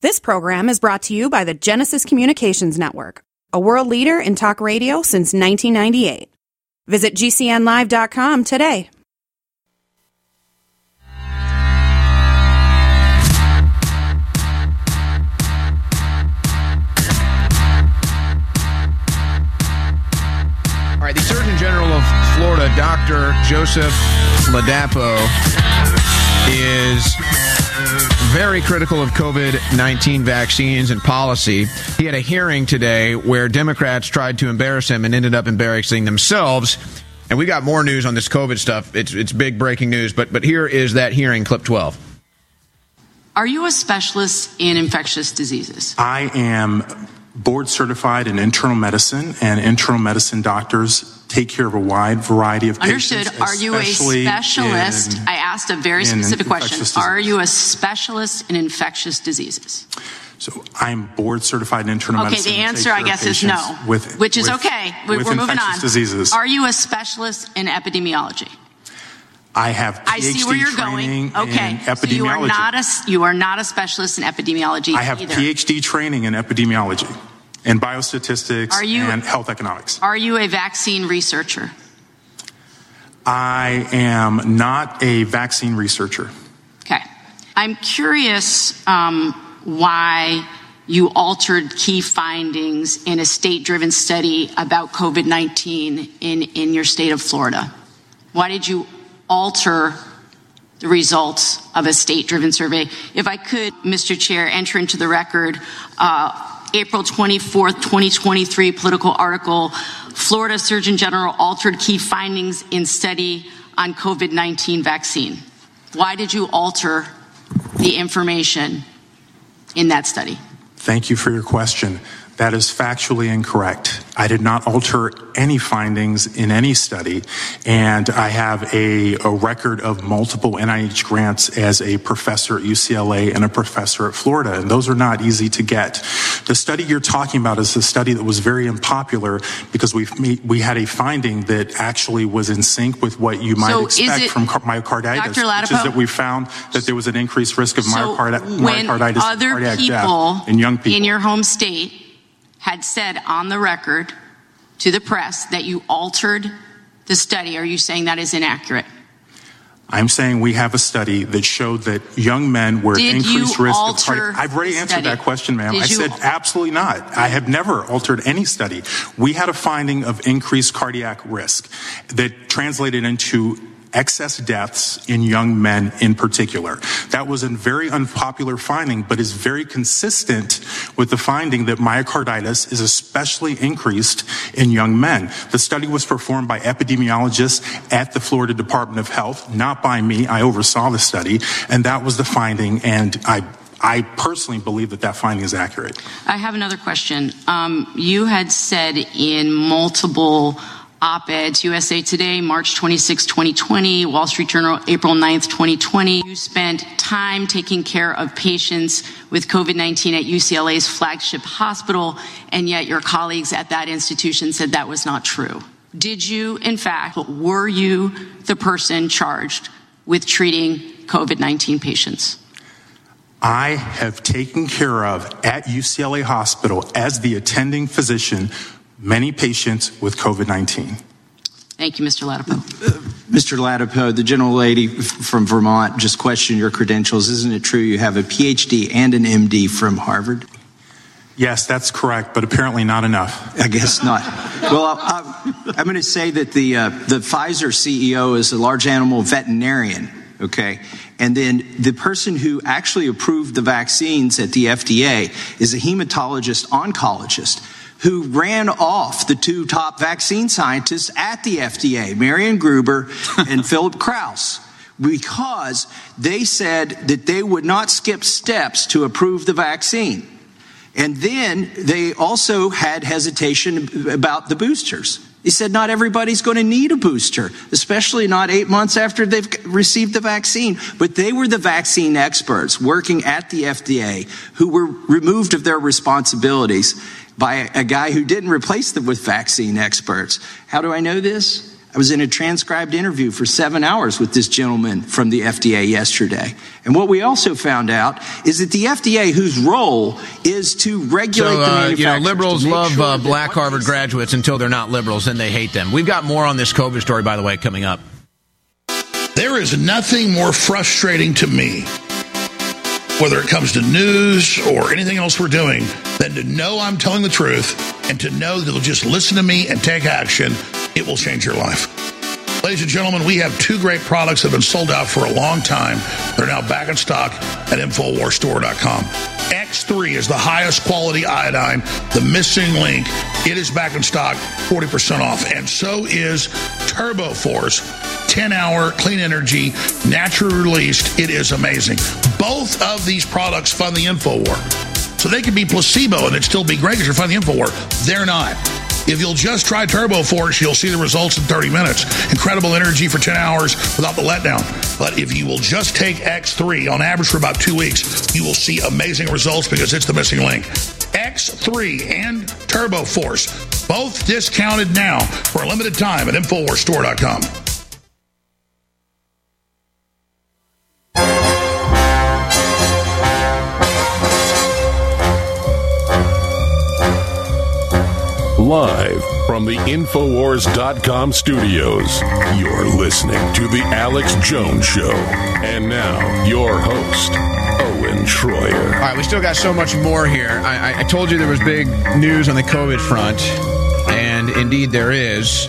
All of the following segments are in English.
This program is brought to you by the Genesis Communications Network, a world leader in talk radio since 1998. Visit GCNlive.com today. All right, the Surgeon General of Florida, Dr. Joseph Ladapo, is very critical of COVID-19 vaccines and policy. He had a hearing today where Democrats tried to embarrass him and ended up embarrassing themselves. And we got more news on this COVID stuff. It's big breaking news. But here is that hearing, clip 12. Are you a specialist in infectious diseases? I am board certified in internal medicine, and internal medicine doctors take care of a wide variety of patients. Understood. Are you a specialist? I asked a very specific question. Are you a specialist in infectious diseases? So I'm board certified in internal medicine. Okay, the answer, I guess, is no, which is okay. We're moving on. Diseases. Are you a specialist in epidemiology? I have PhD I see where you're training going. Okay, in epidemiology. So you are not a specialist in epidemiology I have either. PhD training in epidemiology and biostatistics and health economics. Are you a vaccine researcher? I am not a vaccine researcher. Okay. I'm curious why you altered key findings in a state-driven study about COVID-19 in your state of Florida. Why did you alter the results of a state-driven survey? If I could, Mr. Chair, enter into the record April 24th, 2023 political article, Florida Surgeon General altered key findings in study on COVID-19 vaccine. Why did you alter the information in that study? Thank you for your question. That is factually incorrect. I did not alter any findings in any study, and I have a record of multiple NIH grants as a professor at UCLA and a professor at Florida, and those are not easy to get. The study you're talking about is a study that was very unpopular because we had a finding that actually was in sync with what you might expect from myocarditis, Dr. Ladapo, which is that we found that there was an increased risk of myocarditis when cardiac death in young people. In your home state had said on the record to the press that you altered the study, are you saying that is inaccurate? I'm saying we have a study that showed that young men were at increased risk of cardiac. I've already answered that question, ma'am. I said absolutely not. I have never altered any study. We had a finding of increased cardiac risk that translated into excess deaths in young men in particular. That was a very unpopular finding, but is very consistent with the finding that myocarditis is especially increased in young men. The study was performed by epidemiologists at the Florida Department of Health, not by me. I oversaw the study, and that was the finding, and I personally believe that finding is accurate. I have another question. You had said in multiple op-eds, USA Today, March 26, 2020, Wall Street Journal, April 9th, 2020. You spent time taking care of patients with COVID-19 at UCLA's flagship hospital, and yet your colleagues at that institution said that was not true. Did you, in fact, were you the person charged with treating COVID-19 patients? I have taken care of, at UCLA Hospital, as the attending physician, many patients with COVID-19. Thank you, Mr. Ladapo. Mr. Ladapo, the gentle lady from Vermont just questioned your credentials. Isn't it true you have a PhD and an MD from Harvard? Yes, that's correct, but apparently not enough. I guess not. Well, I'm going to say that the Pfizer CEO is a large animal veterinarian, okay? And then the person who actually approved the vaccines at the FDA is a hematologist oncologist who ran off the two top vaccine scientists at the FDA, Marion Gruber and Philip Krause, because they said that they would not skip steps to approve the vaccine. And then they also had hesitation about the boosters. He said not everybody's going to need a booster, especially not 8 months after they've received the vaccine. But they were the vaccine experts working at the FDA who were removed of their responsibilities by a guy who didn't replace them with vaccine experts. How do I know this? I was in a transcribed interview for 7 hours with this gentleman from the FDA yesterday. And what we also found out is that the FDA, whose role is to regulate the manufacturers. Liberals love black Harvard graduates until they're not liberals, then they hate them. We've got more on this COVID story, by the way, coming up. There is nothing more frustrating to me, whether it comes to news or anything else we're doing, than to know I'm telling the truth and to know that they'll just listen to me and take action. It will change your life. Ladies and gentlemen, we have 2 great products that have been sold out for a long time. They're now back in stock at InfoWarsStore.com. X3 is the highest quality iodine, the missing link. It is back in stock, 40% off. And so is Turbo Force, 10-hour clean energy, naturally released. It is amazing. Both of these products fund the InfoWar. So they could be placebo and it'd still be great because you're funding the InfoWar. They're not. If you'll just try Turbo Force, you'll see the results in 30 minutes. Incredible energy for 10 hours without the letdown. But if you will just take X3 on average for about 2 weeks, you will see amazing results because it's the missing link. X3 and Turbo Force, both discounted now for a limited time at InfoWarsStore.com. Live from the Infowars.com studios, you're listening to The Alex Jones Show. And now, your host, Owen Schroyer. All right, we still got so much more here. I told you there was big news on the COVID front, and indeed there is.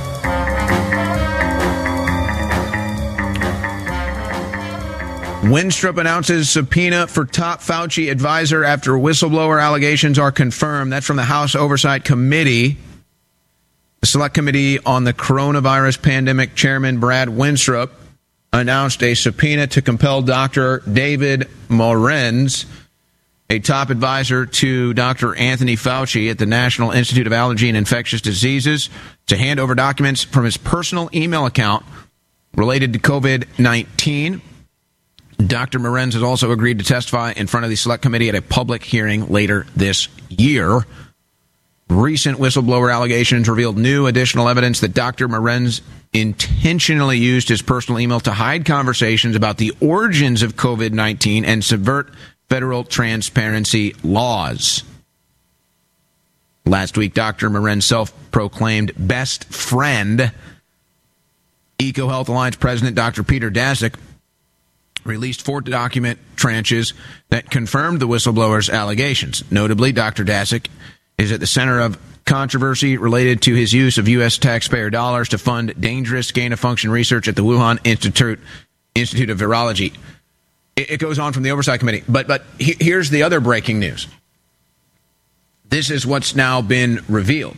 Winstrup announces subpoena for top Fauci advisor after whistleblower allegations are confirmed. That's from the House Oversight Committee. The Select Committee on the Coronavirus Pandemic Chairman Brad Winstrup announced a subpoena to compel Dr. David Morenz, a top advisor to Dr. Anthony Fauci at the National Institute of Allergy and Infectious Diseases, to hand over documents from his personal email account related to COVID-19. Dr. Morenz has also agreed to testify in front of the Select Committee at a public hearing later this year. Recent whistleblower allegations revealed new additional evidence that Dr. Morenz intentionally used his personal email to hide conversations about the origins of COVID-19 and subvert federal transparency laws. Last week, Dr. Morenz's self-proclaimed best friend, EcoHealth Alliance President Dr. Peter Daszak, released 4 document tranches that confirmed the whistleblower's allegations. Notably, Dr. Daszak is at the center of controversy related to his use of U.S. taxpayer dollars to fund dangerous gain-of-function research at the Wuhan Institute of Virology. It goes on from the Oversight Committee. But here's the other breaking news. This is what's now been revealed.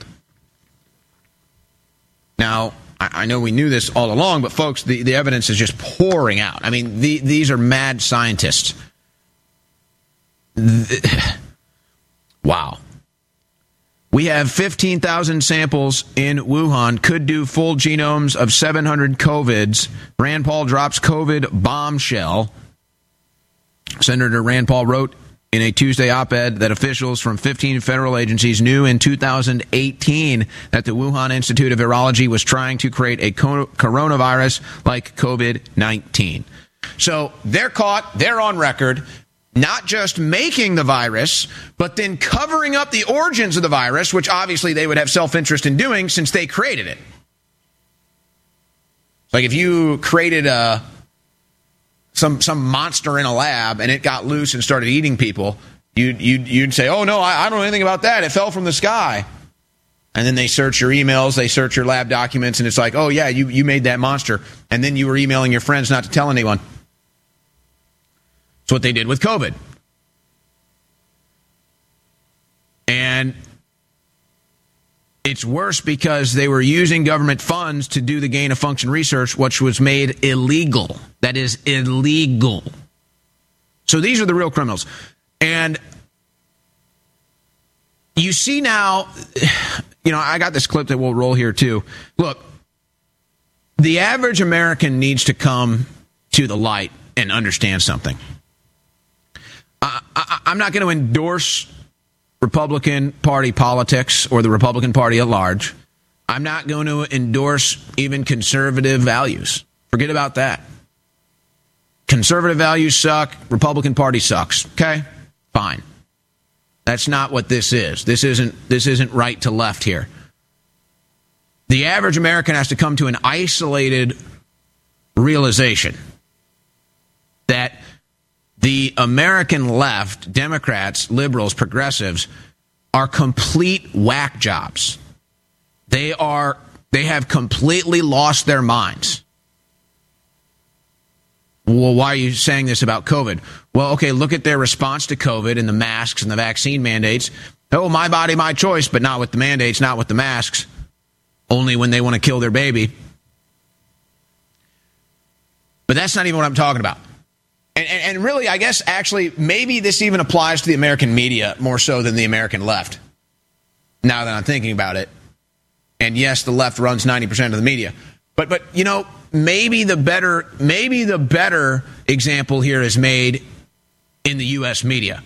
Now, I know we knew this all along, but folks, the evidence is just pouring out. I mean, these are mad scientists. Wow. We have 15,000 samples in Wuhan, could do full genomes of 700 COVIDs. Rand Paul drops COVID bombshell. Senator Rand Paul wrote in a Tuesday op-ed that officials from 15 federal agencies knew in 2018 that the Wuhan Institute of Virology was trying to create a coronavirus like COVID-19. So they're caught, they're on record, not just making the virus, but then covering up the origins of the virus, which obviously they would have self-interest in doing since they created it. Like if you created some monster in a lab and it got loose and started eating people, you'd say, oh, no, I don't know anything about that. It fell from the sky. And then they search your emails, they search your lab documents, and it's like, oh, yeah, you made that monster. And then you were emailing your friends not to tell anyone. That's what they did with COVID. And it's worse because they were using government funds to do the gain-of-function research, which was made illegal. That is illegal. So these are the real criminals. And you see now, I got this clip that we'll roll here too. Look, the average American needs to come to the light and understand something. I'm not going to endorse Republican Party politics or the Republican Party at large. I'm not going to endorse even conservative values. Forget about that. Conservative values suck. Republican Party sucks. Okay? Fine. That's not what this is. This isn't right to left here. The average American has to come to an isolated realization that the American left, Democrats, liberals, progressives, are complete whack jobs. They have completely lost their minds. Well, why are you saying this about COVID? Well, okay, look at their response to COVID and the masks and the vaccine mandates. Oh, my body, my choice, but not with the mandates, not with the masks. Only when they want to kill their baby. But that's not even what I'm talking about. And really, I guess, actually, maybe this even applies to the American media more so than the American left, now that I'm thinking about it. And yes, the left runs 90% of the media. But you know, maybe the better example here is made in the U.S. media.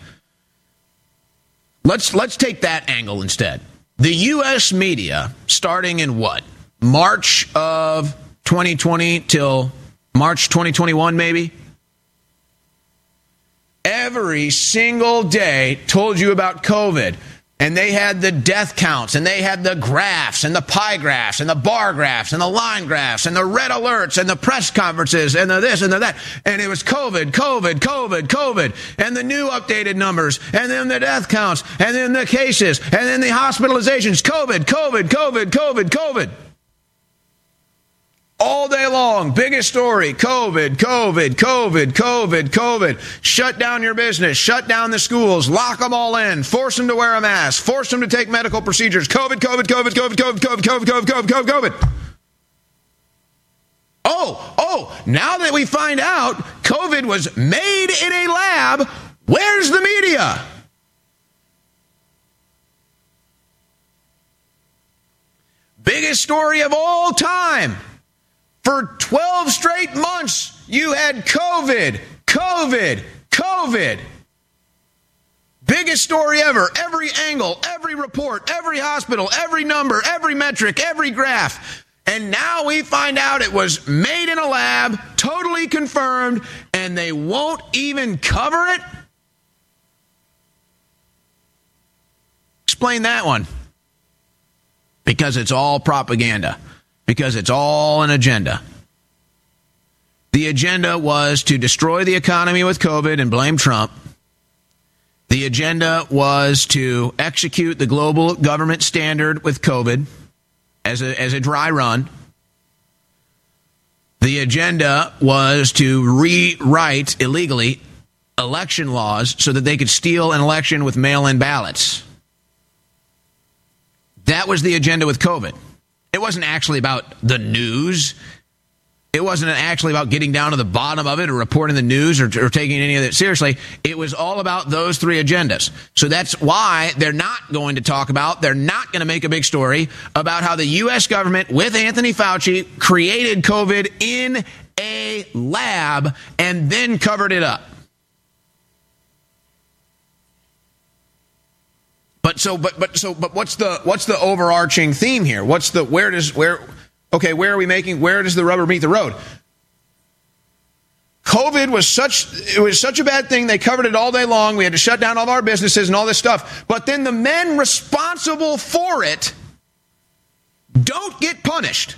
Let's take that angle instead. The U.S. media, starting in what? March of 2020 till March 2021, maybe? Every single day told you about COVID. And they had the death counts, and they had the graphs, and the pie graphs, and the bar graphs, and the line graphs, and the red alerts, and the press conferences, and the this and the that. And it was COVID, COVID, COVID, COVID, and the new updated numbers, and then the death counts, and then the cases, and then the hospitalizations. COVID, COVID, COVID, COVID, COVID. All day long, biggest story, COVID, COVID, COVID, COVID, COVID. Shut down your business, shut down the schools, lock them all in, force them to wear a mask, force them to take medical procedures. COVID, COVID, COVID, COVID, COVID, COVID, COVID, COVID, COVID, COVID, COVID. Oh, now that we find out COVID was made in a lab, where's the media? Biggest story of all time. For 12 straight months, you had COVID, COVID, COVID. Biggest story ever. Every angle, every report, every hospital, every number, every metric, every graph. And now we find out it was made in a lab, totally confirmed, and they won't even cover it? Explain that one. Because it's all propaganda. Because it's all an agenda. The agenda was to destroy the economy with COVID and blame Trump. The agenda was to execute the global government standard with COVID as a dry run. The agenda was to rewrite illegally election laws so that they could steal an election with mail-in ballots. That was the agenda with COVID. It wasn't actually about the news. It wasn't actually about getting down to the bottom of it or reporting the news or taking any of it seriously. It was all about those three agendas. So that's why they're not going to talk about, they're not going to make a big story about how the U.S. government with Anthony Fauci created COVID in a lab and then covered it up. But what's the overarching theme here? Where does the rubber meet the road? COVID was such a bad thing. They covered it all day long. We had to shut down all of our businesses and all this stuff. But then the men responsible for it don't get punished.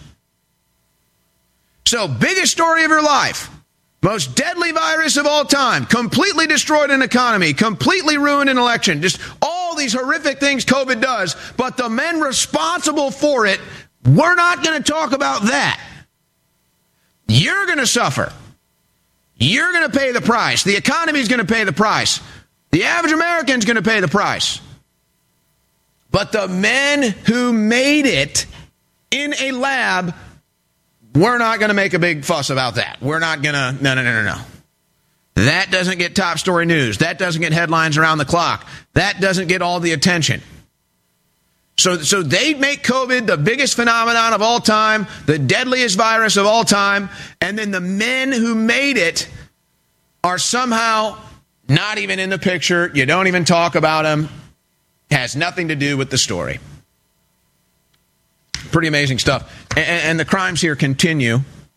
So, biggest story of your life. Most deadly virus of all time, completely destroyed an economy, completely ruined an election, just all these horrific things COVID does, but the men responsible for it, we're not going to talk about that. You're going to suffer. You're going to pay the price. The economy is going to pay the price. The average American is going to pay the price. But the men who made it in a lab, we're not going to make a big fuss about that. We're not going to, no. That doesn't get top story news. That doesn't get headlines around the clock. That doesn't get all the attention. So they make COVID the biggest phenomenon of all time, the deadliest virus of all time, and then the men who made it are somehow not even in the picture. You don't even talk about them. Has nothing to do with the story. pretty amazing stuff. And the crimes here continue.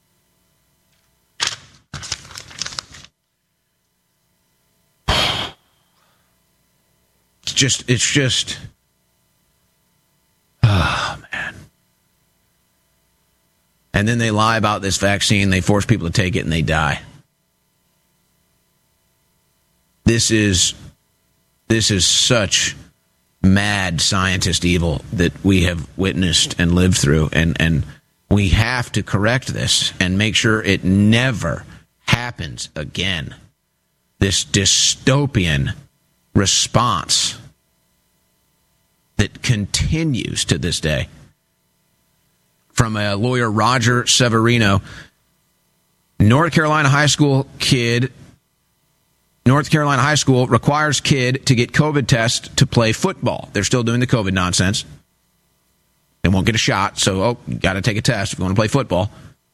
It's just, oh, man. And then they lie about this vaccine. They force people to take it and they die. This is such mad scientist evil that we have witnessed and lived through. And we have to correct this and make sure it never happens again. This dystopian response that continues to this day. From a lawyer, Roger Severino, North Carolina High School requires kid to get COVID test to play football. They're still doing the COVID nonsense. They won't get a shot, so, you got to take a test if you want to play football.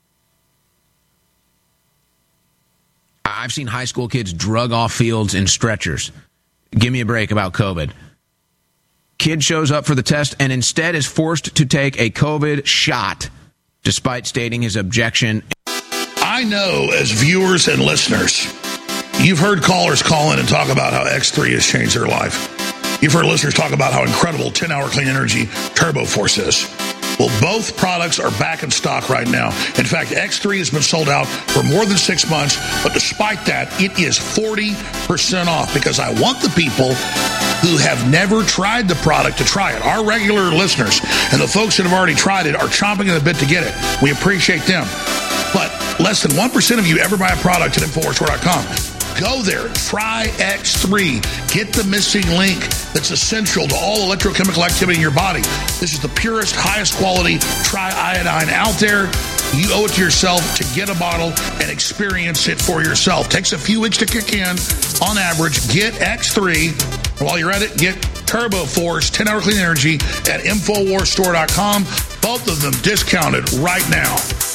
I've seen high school kids drug off fields in stretchers. Give me a break about COVID. Kid shows up for the test and instead is forced to take a COVID shot, despite stating his objection. I know, as viewers and listeners, you've heard callers call in and talk about how X3 has changed their life. You've heard listeners talk about how incredible 10-hour clean energy Turbo Force is. Well, both products are back in stock right now. In fact, X3 has been sold out for more than 6 months, but despite that, it is 40% off because I want the people who have never tried the product to try it. Our regular listeners and the folks that have already tried it are chomping at the bit to get it. We appreciate them. But less than 1% of you ever buy a product at InfoWarsStore.com. Go there, try X3. Get the missing link that's essential to all electrochemical activity in your body. This is the purest, highest quality triiodine out there. You owe it to yourself to get a bottle and experience it for yourself. Takes a few weeks to kick in. On average, get X3. While you're at it, get Turbo Force 10-hour clean energy at InfoWarsStore.com. Both of them discounted right now.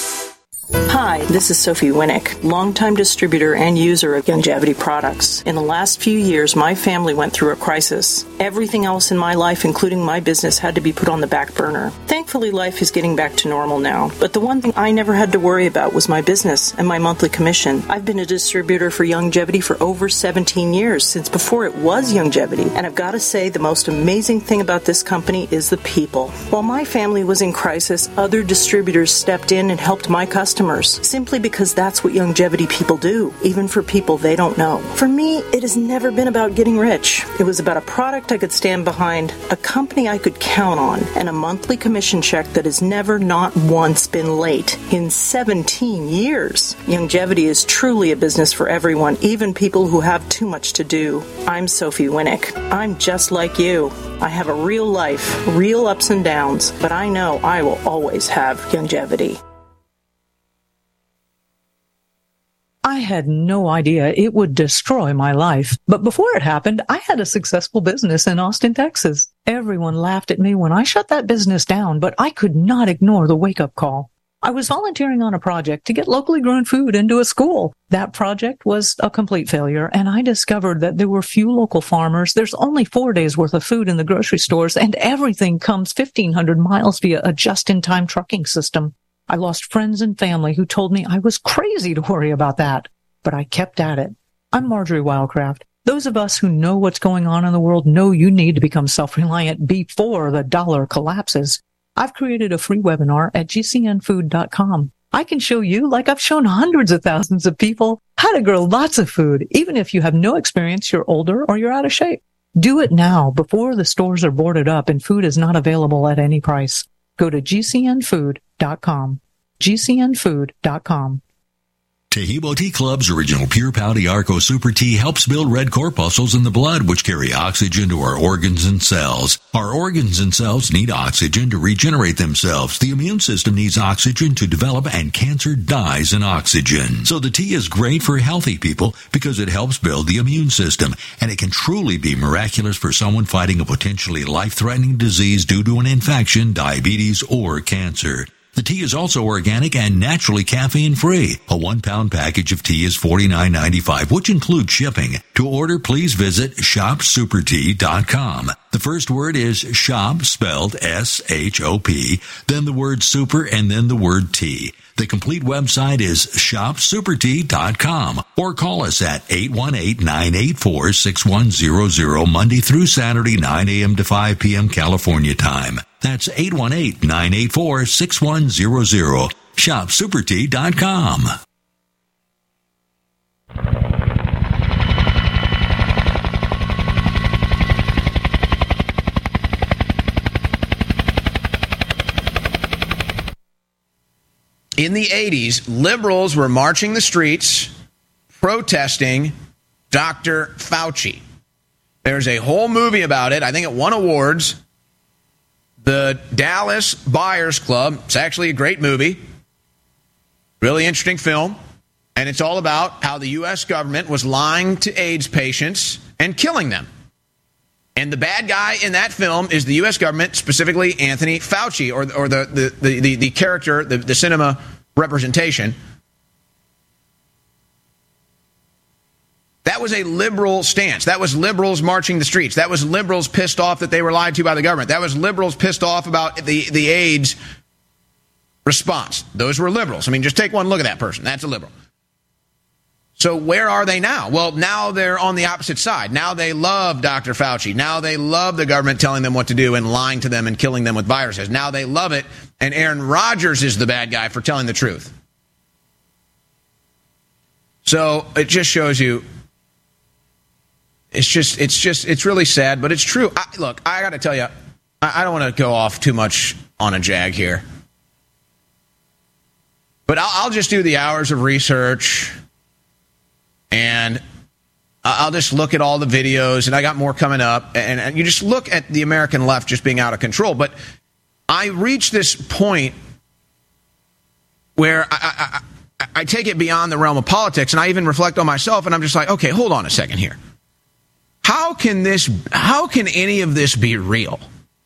Hi, this is Sophie Winnick, longtime distributor and user of Youngevity products. In the last few years, my family went through a crisis. Everything else in my life, including my business, had to be put on the back burner. Thankfully, life is getting back to normal now. But the one thing I never had to worry about was my business and my monthly commission. I've been a distributor for Youngevity for over 17 years, since before it was Youngevity. And I've got to say, the most amazing thing about this company is the people. While my family was in crisis, other distributors stepped in and helped my customers, simply because that's what Youngevity people do, even for people they don't know. For me, it has never been about getting rich. It was about a product I could stand behind, a company I could count on, and a monthly commission check that has never, not once, been late in 17 years. Youngevity is truly a business for everyone, even people who have too much to do. I'm Sophie Winnick. I'm just like you. I have a real life, real ups and downs, but I know I will always have Youngevity. I had no idea it would destroy my life. But before it happened, I had a successful business in Austin, Texas. Everyone laughed at me when I shut that business down, but I could not ignore the wake-up call. I was volunteering on a project to get locally grown food into a school. That project was a complete failure, and I discovered that there were few local farmers. There's only 4 days worth of food in the grocery stores, and everything comes 1,500 miles via a just-in-time trucking system. I lost friends and family who told me I was crazy to worry about that, but I kept at it. I'm Marjorie Wildcraft. Those of us who know what's going on in the world know you need to become self-reliant before the dollar collapses. I've created a free webinar at gcnfood.com. I can show you, like I've shown hundreds of thousands of people, how to grow lots of food, even if you have no experience, you're older, or you're out of shape. Do it now before the stores are boarded up and food is not available at any price. Go to gcnfood.com. gcnfood.com. Tahibo Tea Club's original Pure Pouty Arco Super Tea helps build red corpuscles in the blood, which carry oxygen to our organs and cells. Our organs and cells need oxygen to regenerate themselves. The immune system needs oxygen to develop, and cancer dies in oxygen. So the tea is great for healthy people because it helps build the immune system, and it can truly be miraculous for someone fighting a potentially life-threatening disease due to an infection, diabetes, or cancer. The tea is also organic and naturally caffeine-free. A 1-pound package of tea is $49.95, which includes shipping. To order, please visit shopsupertea.com. The first word is shop, spelled S-H-O-P, then the word super, and then the word tea. The complete website is shopsupertea.com, or call us at 818-984-6100 Monday through Saturday, 9 a.m. to 5 p.m. California time. That's 818-984-6100. ShopSuperTea.com. In the 80s, liberals were marching the streets, protesting Dr. Fauci. There's a whole movie about it. I think it won awards. The Dallas Buyers Club. It's actually a great movie. Really interesting film. And it's all about how the U.S. government was lying to AIDS patients and killing them. And the bad guy in that film is the U.S. government, specifically Anthony Fauci, or the character, the cinema representation. That was a liberal stance. That was liberals marching the streets. That was liberals pissed off that they were lied to by the government. That was liberals pissed off about the AIDS response. Those were liberals. I mean, just take one look at that person. That's a liberal. So where are they now? Well, now they're on the opposite side. Now they love Dr. Fauci. Now they love the government telling them what to do and lying to them and killing them with viruses. Now they love it, and Aaron Rodgers is the bad guy for telling the truth. So it just shows you, it's really sad, but it's true. Look, I got to tell you, I don't want to go off too much on a jag here, but I'll just do the hours of research. And I'll just look at all the videos, and I got more coming up. And you just look at the American left just being out of control. But I reach this point where I take it beyond the realm of politics, and I even reflect on myself, and I'm just like, okay, hold on a second here. How can any of this be real?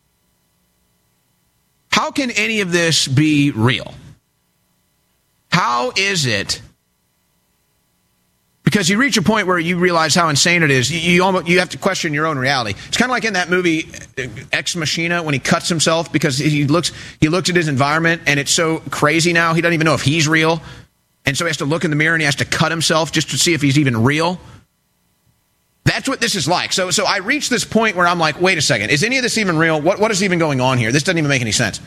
How can any of this be real? How is it? Because you reach a point where you realize how insane it is. You have to question your own reality. It's kind of like in that movie Ex Machina when he cuts himself because he looks at his environment and it's so crazy now he doesn't even know if he's real. And so he has to look in the mirror and he has to cut himself just to see if he's even real. That's what this is like. So I reach this point where I'm like, wait a second. Is any of this even real? What is even going on here? This doesn't even make any sense.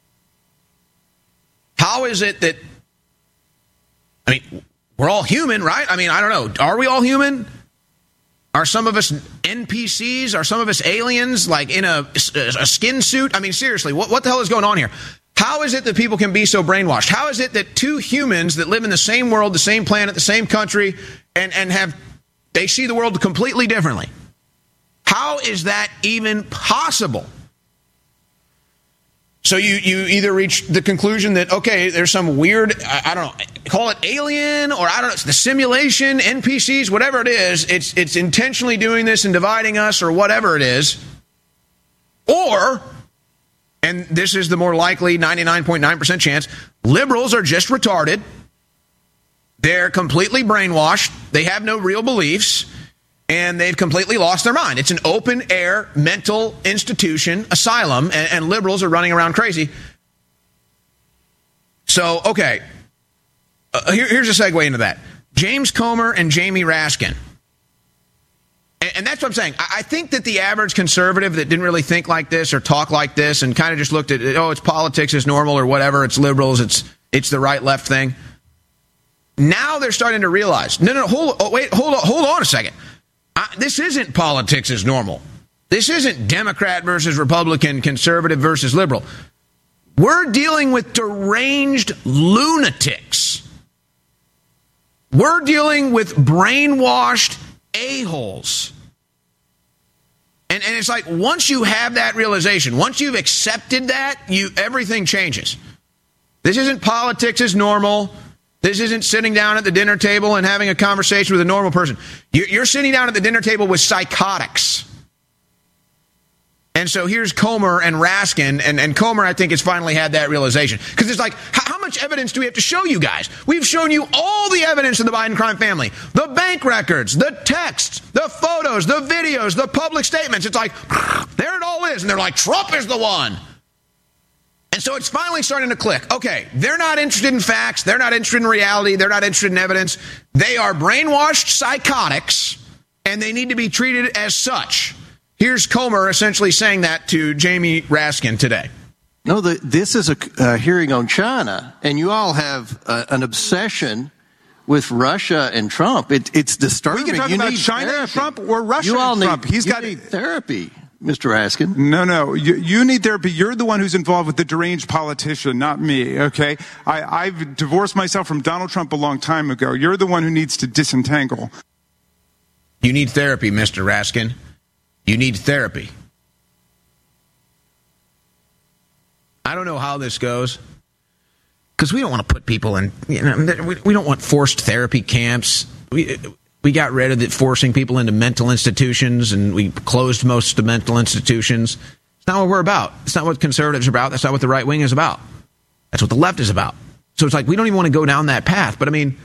How is it that... I mean... We're all human, right? I mean, I don't know. Are we all human? Are some of us NPCs? Are some of us aliens, like in a skin suit? I mean, seriously, what the hell is going on here? How is it that people can be so brainwashed? How is it that two humans that live in the same world, the same planet, the same country, and they see the world completely differently? How is that even possible? So you either reach the conclusion that, okay, there's some weird, I don't know, call it alien, or I don't know, it's the simulation, NPCs, whatever it is, it's intentionally doing this and dividing us, or whatever it is. Or, and this is the more likely 99.9% chance, liberals are just retarded. They're completely brainwashed. They have no real beliefs. And they've completely lost their mind. It's an open-air mental institution, asylum, and liberals are running around crazy. So, okay, here's a segue into that. James Comer and Jamie Raskin. And that's what I'm saying. I think that the average conservative that didn't really think like this or talk like this and kind of just looked at, it's politics, it's normal, or whatever, it's liberals, it's the right-left thing. Now they're starting to realize, hold on a second. This isn't politics as normal. This isn't Democrat versus Republican, conservative versus liberal. We're dealing with deranged lunatics. We're dealing with brainwashed a-holes. And it's like once you have that realization, once you've accepted that, everything changes. This isn't politics as normal. This isn't sitting down at the dinner table and having a conversation with a normal person. You're sitting down at the dinner table with psychotics. And so here's Comer and Raskin, and Comer, I think, has finally had that realization. Because it's like, how much evidence do we have to show you guys? We've shown you all the evidence of the Biden crime family. The bank records, the texts, the photos, the videos, the public statements. It's like, there it all is. And they're like, Trump is the one. And so it's finally starting to click. Okay, they're not interested in facts. They're not interested in reality. They're not interested in evidence. They are brainwashed psychotics, and they need to be treated as such. Here's Comer essentially saying that to Jamie Raskin today. No, this is a hearing on China, and you all have an obsession with Russia and Trump. It's disturbing. We can talk about China and Trump or Russia and Trump. You need therapy, Mr. Raskin. No. You need therapy. You're the one who's involved with the deranged politician, not me, okay? I've divorced myself from Donald Trump a long time ago. You're the one who needs to disentangle. You need therapy, Mr. Raskin. You need therapy. I don't know how this goes, because we don't want to put people in, we don't want forced therapy camps. We got rid of forcing people into mental institutions, and we closed most of the mental institutions. It's not what we're about. It's not what conservatives are about. That's not what the right wing is about. That's what the left is about. So it's like, we don't even want to go down that path. But I mean,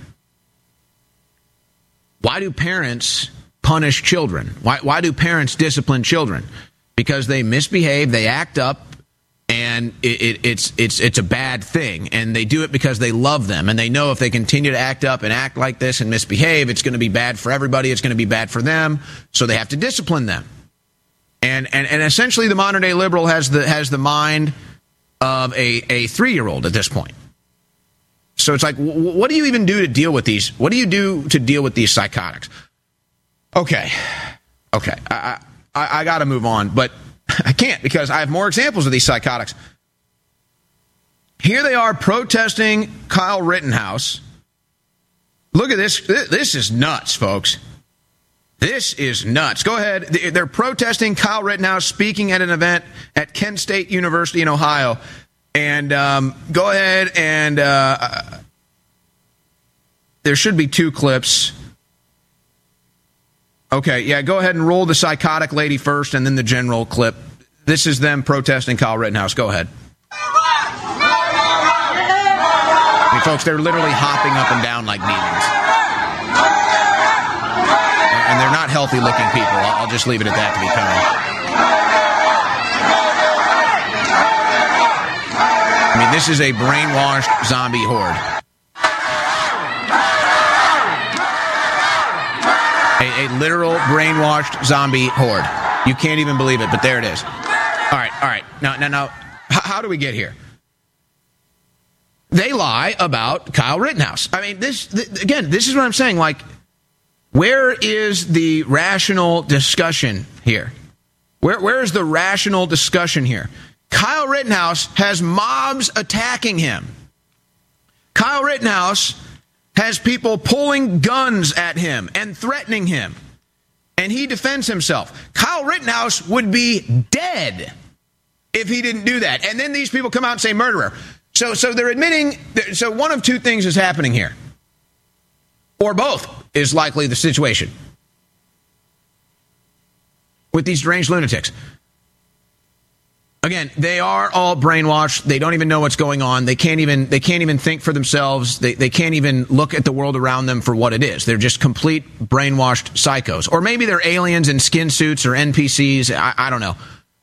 why do parents punish children? Why do parents discipline children? Because they misbehave, they act up, and it's a bad thing. And they do it because they love them, and they know if they continue to act up and act like this and misbehave, it's going to be bad for everybody. It's going to be bad for them, so they have to discipline them. And essentially, the modern day liberal has the mind of a 3-year-old at this point. So it's like, what do you even do to deal with these? What do you do to deal with these psychotics? Okay. I got to move on, but I can't, because I have more examples of these psychotics. Here they are protesting Kyle Rittenhouse. Look at this. This is nuts, folks. This is nuts. Go ahead. They're protesting Kyle Rittenhouse speaking at an event at Kent State University in Ohio. And go ahead and there should be 2 clips. Okay, yeah, go ahead and roll the psychotic lady first and then the general clip. This is them protesting Kyle Rittenhouse. Go ahead. I mean, folks, they're literally hopping up and down like demons. And they're not healthy-looking people. I'll just leave it at that to be kind. I mean, this is a brainwashed zombie horde. A literal brainwashed zombie horde. You can't even believe it, but there it is. All right. Now, how do we get here? They lie about Kyle Rittenhouse. I mean, this is what I'm saying. Like, where is the rational discussion here? Where is the rational discussion here? Kyle Rittenhouse has mobs attacking him. Kyle Rittenhouse has people pulling guns at him and threatening him, and he defends himself. Kyle Rittenhouse would be dead if he didn't do that. And then these people come out and say murderer. So they're admitting. So one of 2 things is happening here, or both is likely the situation with these deranged lunatics. Again, they are all brainwashed. They don't even know what's going on. They can't even think for themselves. They can't even look at the world around them for what it is. They're just complete brainwashed psychos. Or maybe they're aliens in skin suits or NPCs. I don't know.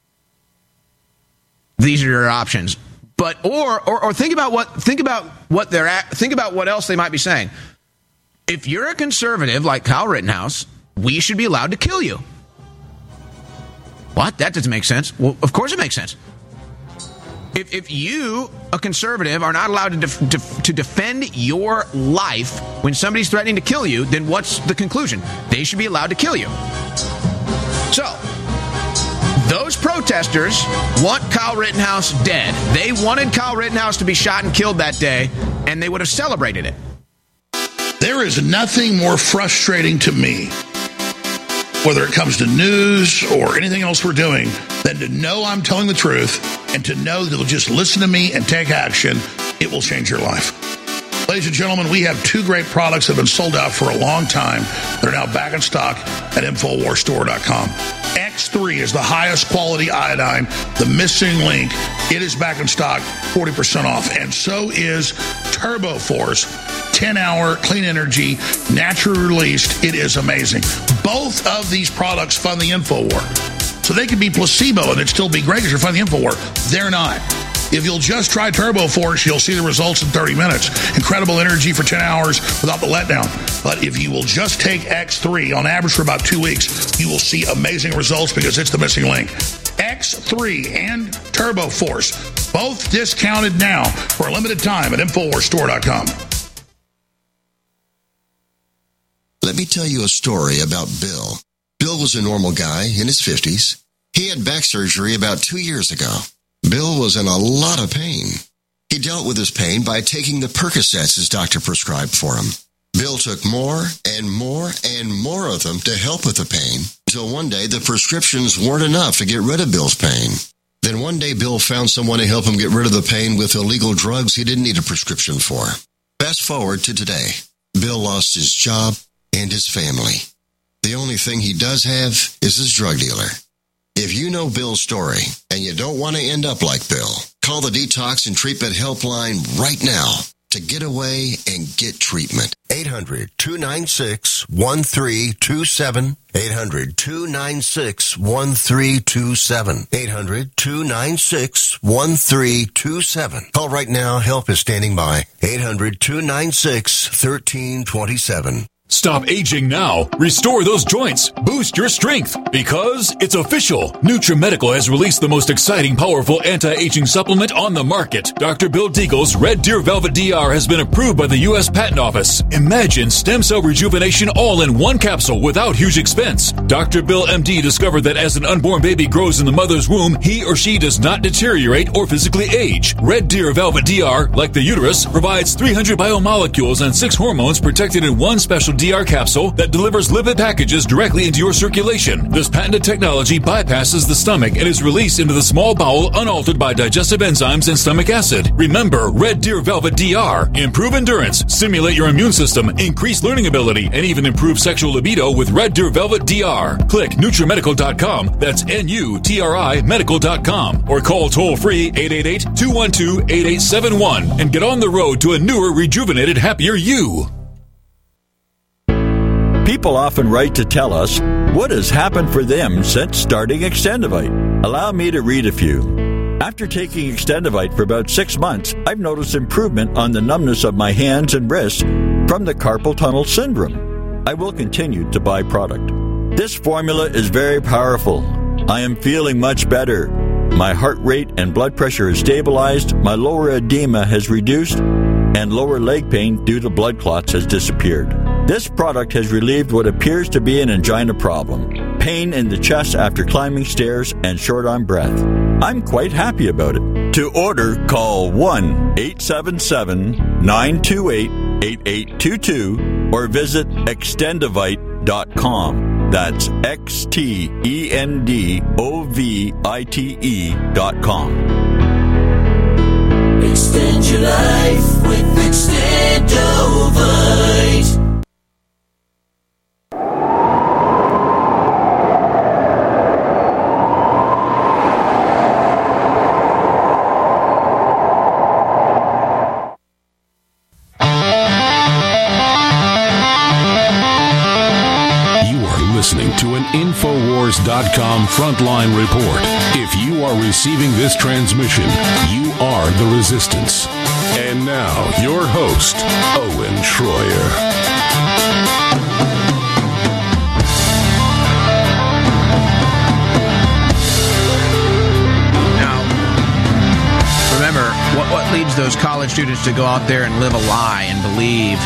These are your options. But or think about what they're at. Think about what else they might be saying. If you're a conservative like Kyle Rittenhouse, we should be allowed to kill you. What? That doesn't make sense. Well, of course it makes sense. If you, a conservative, are not allowed to defend your life when somebody's threatening to kill you, then what's the conclusion? They should be allowed to kill you. So, those protesters want Kyle Rittenhouse dead. They wanted Kyle Rittenhouse to be shot and killed that day, and they would have celebrated it. There is nothing more frustrating to me, whether it comes to news or anything else we're doing, than to know I'm telling the truth and to know that you'll just listen to me and take action. It will change your life. Ladies and gentlemen, we have 2 great products that have been sold out for a long time that are now back in stock at InfoWarsStore.com. X3 is the highest quality iodine, the missing link. It is back in stock, 40% off. And so is Turbo Force, 10-hour clean energy, naturally released. It is amazing. Both of these products fund the InfoWar. So they could be placebo and it'd still be great because you're funding the InfoWar. They're not. If you'll just try Turbo Force, you'll see the results in 30 minutes. Incredible energy for 10 hours without the letdown. But if you will just take X3 on average for about 2 weeks, you will see amazing results because it's the missing link. X3 and Turbo Force, both discounted now for a limited time at InfoWarsStore.com. Let me tell you a story about Bill. Bill was a normal guy in his 50s. He had back surgery about 2 years ago. Bill was in a lot of pain. He dealt with his pain by taking the Percocets his doctor prescribed for him. Bill took more and more and more of them to help with the pain, until one day the prescriptions weren't enough to get rid of Bill's pain. Then one day Bill found someone to help him get rid of the pain with illegal drugs he didn't need a prescription for. Fast forward to today. Bill lost his job and his family. The only thing he does have is his drug dealer. If you know Bill's story and you don't want to end up like Bill, call the Detox and Treatment Helpline right now to get away and get treatment. 800-296-1327. 800-296-1327. 800-296-1327. Call right now. Help is standing by. 800-296-1327. Stop aging now. Restore those joints. Boost your strength. Because it's official. NutriMedical has released the most exciting, powerful anti-aging supplement on the market. Dr. Bill Deagle's Red Deer Velvet DR has been approved by the U.S. Patent Office. Imagine stem cell rejuvenation all in one capsule without huge expense. Dr. Bill MD discovered that as an unborn baby grows in the mother's womb, he or she does not deteriorate or physically age. Red Deer Velvet DR, like the uterus, provides 300 biomolecules and 6 hormones protected in one special DR capsule that delivers lipid packages directly into your circulation. This patented technology bypasses the stomach and is released into the small bowel unaltered by digestive enzymes and stomach acid. Remember, Red Deer Velvet DR. Improve endurance, stimulate your immune system, increase learning ability, and even improve sexual libido with Red Deer Velvet DR. Click NutriMedical.com. That's NUTRI Medical.com. Or call toll-free 888-212-8871 and get on the road to a newer, rejuvenated, happier you. People often write to tell us what has happened for them since starting Extendivite. Allow me to read a few. After taking Extendivite for about 6 months, I've noticed improvement on the numbness of my hands and wrists from the carpal tunnel syndrome. I will continue to buy product. This formula is very powerful. I am feeling much better. My heart rate and blood pressure is stabilized, my lower edema has reduced, and lower leg pain due to blood clots has disappeared. This product has relieved what appears to be an angina problem, pain in the chest after climbing stairs, and short on breath. I'm quite happy about it. To order, call 1-877-928-8822 or visit Extendivite.com. That's XTENDOVITE.com. Extend your life with Extendovite. Listening to an Infowars.com frontline report. If you are receiving this transmission, you are the resistance. And now, your host, Owen Schroyer. Now, remember, what leads those college students to go out there and live a lie and believe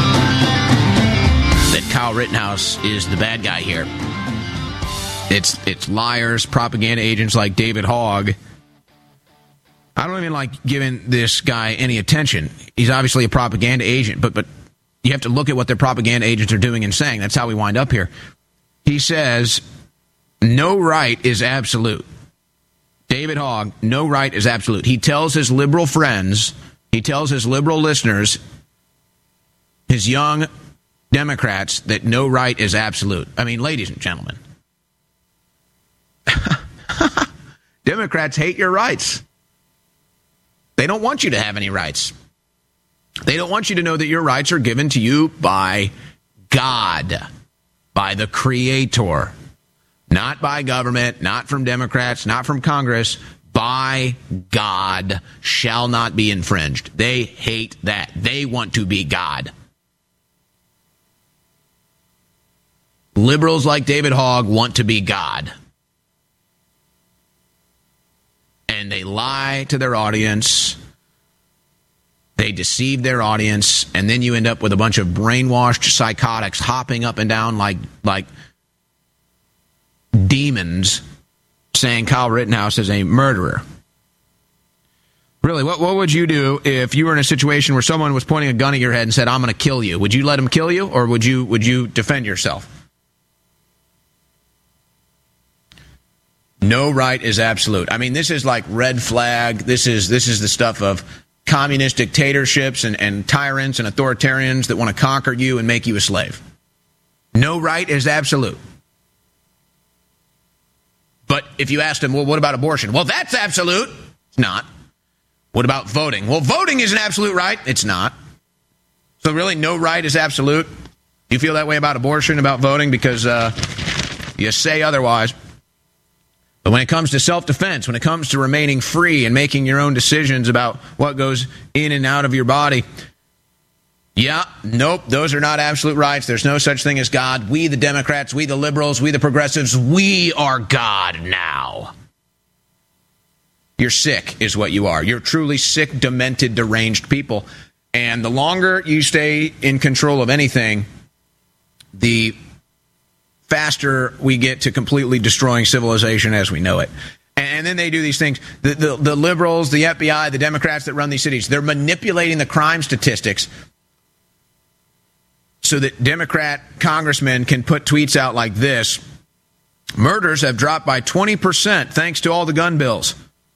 that Kyle Rittenhouse is the bad guy here? It's liars, propaganda agents like David Hogg. I don't even like giving this guy any attention. He's obviously a propaganda agent, but you have to look at what their propaganda agents are doing and saying. That's how we wind up here. He says, no right is absolute. David Hogg, no right is absolute. He tells his liberal friends, he tells his liberal listeners, his young Democrats, that no right is absolute. I mean, ladies and gentlemen, Democrats hate your rights. They don't want you to have any rights. They don't want you to know that your rights are given to you by God, by the Creator, not by government, not from Democrats, not from Congress, by God, shall not be infringed. They hate that. They want to be God. Liberals like David Hogg want to be God. And they lie to their audience. They deceive their audience. And then you end up with a bunch of brainwashed psychotics hopping up and down like demons saying Kyle Rittenhouse is a murderer. Really, what would you do if you were in a situation where someone was pointing a gun at your head and said, I'm going to kill you? Would you let him kill you, or would you defend yourself? No right is absolute. I mean, this is like red flag. This is the stuff of communist dictatorships and tyrants and authoritarians that want to conquer you and make you a slave. No right is absolute. But if you asked him, well, what about abortion? Well, that's absolute. It's not. What about voting? Well, voting is an absolute right. It's not. So really, no right is absolute. Do you feel that way about abortion, about voting? Because you say otherwise. But when it comes to self-defense, when it comes to remaining free and making your own decisions about what goes in and out of your body, nope, those are not absolute rights. There's no such thing as God. We, the Democrats, we, the liberals, we, the progressives, we are God now. You're sick is what you are. You're truly sick, demented, deranged people. And the longer you stay in control of anything, the faster we get to completely destroying civilization as we know it. And then they do these things. The liberals, the FBI, the Democrats that run these cities, they're manipulating the crime statistics so that Democrat congressmen can put tweets out like this: murders have dropped by 20% thanks to all the gun bills.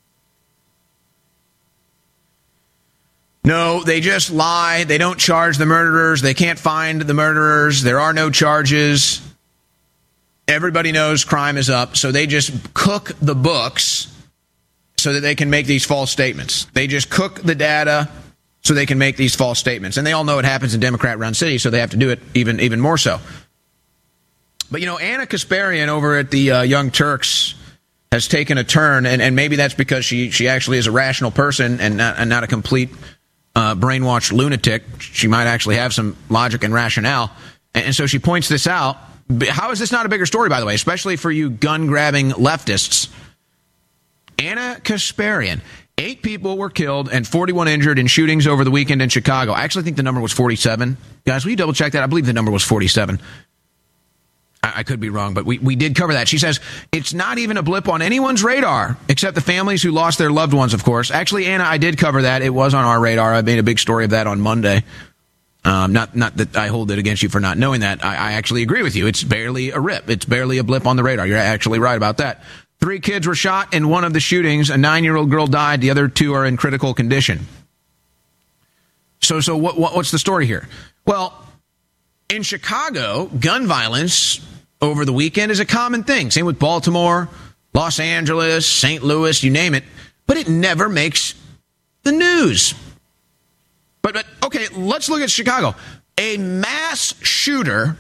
No, they just lie. They don't charge the murderers. They can't find the murderers. There are no charges. Everybody knows crime is up, so they just cook the books so that they can make these false statements. They just cook the data so they can make these false statements. And they all know it happens in Democrat-run cities, so they have to do it even more so. But, Anna Kasparian over at the Young Turks has taken a turn, and maybe that's because she actually is a rational person and not a complete brainwashed lunatic. She might actually have some logic and rationale. And so she points this out. How is this not a bigger story, by the way, especially for you gun-grabbing leftists? Anna Kasparian. 8 people were killed and 41 injured in shootings over the weekend in Chicago. I actually think the number was 47. Guys, will you double-check that? I believe the number was 47. I could be wrong, but we did cover that. She says it's not even a blip on anyone's radar, except the families who lost their loved ones, of course. Actually, Anna, I did cover that. It was on our radar. I made a big story of that on Monday. Not that I hold it against you for not knowing that. I actually agree with you. It's barely a rip. It's barely a blip on the radar. You're actually right about that. 3 kids were shot in one of the shootings. A 9-year-old girl died. The other 2 are in critical condition. So what's the story here? Well, in Chicago, gun violence over the weekend is a common thing. Same with Baltimore, Los Angeles, St. Louis, you name it. But it never makes the news. But okay, let's look at Chicago. A mass shooter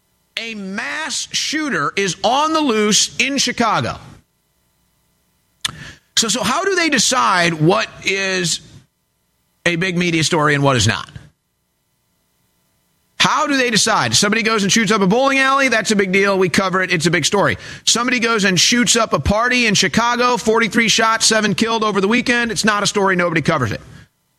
is on the loose in Chicago. So how do they decide what is a big media story and what is not? How do they decide? Somebody goes and shoots up a bowling alley, that's a big deal. We cover it. It's a big story. Somebody goes and shoots up a party in Chicago, 43 shots, 7 killed over the weekend. It's not a story. Nobody covers it.